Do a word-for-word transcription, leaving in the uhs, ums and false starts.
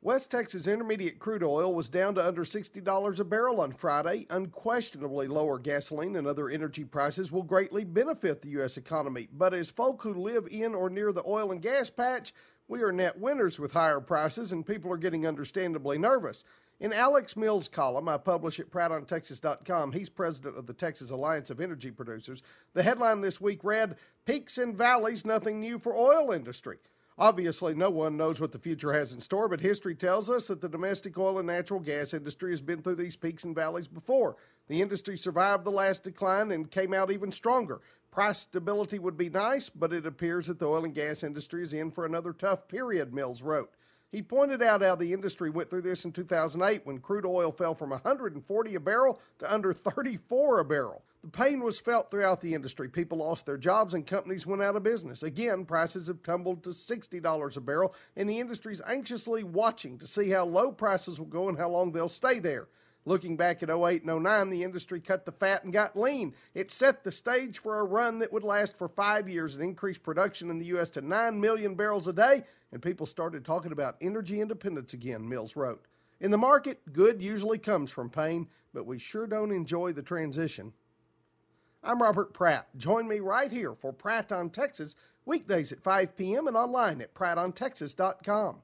West Texas Intermediate crude oil was down to under sixty dollars a barrel on Friday. Unquestionably, lower gasoline and other energy prices will greatly benefit the U S economy. But as folk who live in or near the oil and gas patch, we are net winners with higher prices, and people are getting understandably nervous. In Alex Mills' column I publish at Pratt on Texas dot com, he's president of the Texas Alliance of Energy Producers. The headline this week read, "Peaks and Valleys, Nothing New for Oil Industry." Obviously, no one knows what the future has in store, but history tells us that the domestic oil and natural gas industry has been through these peaks and valleys before. The industry survived the last decline and came out even stronger. Price stability would be nice, but it appears that the oil and gas industry is in for another tough period, Mills wrote. He pointed out how the industry went through this in two thousand eight when crude oil fell from one hundred forty a barrel to under thirty-four a barrel. The pain was felt throughout the industry. People lost their jobs and companies went out of business. Again, prices have tumbled to sixty dollars a barrel, and the industry is anxiously watching to see how low prices will go and how long they'll stay there. Looking back at oh eight and oh nine, the industry cut the fat and got lean. It set the stage for a run that would last for five years and increase production in the U S to nine million barrels a day, and people started talking about energy independence again, Mills wrote. In the market, good usually comes from pain, but we sure don't enjoy the transition. I'm Robert Pratt. Join me right here for Pratt on Texas, weekdays at five p.m. and online at Pratt on Texas dot com.